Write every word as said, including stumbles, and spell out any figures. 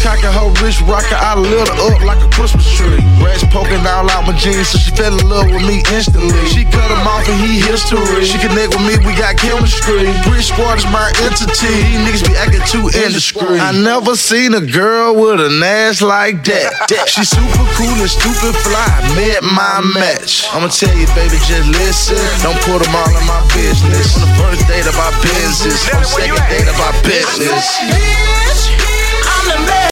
cocking her wrist, rocking, I lit her up like a Christmas tree. Rats poking all out my jeans, so she fell in love with me instantly. She cut him off and he history. She connect with me, we got chemistry. Bridge Squad is my entity. These niggas be acting too indiscreet. I never seen a girl with an ass like that. She super cool and stupid fly. Met my match. I'ma tell you, baby, just listen. Don't put them all in my business. On the first date of our business, on the second date of our business. Bitch, I'm the man.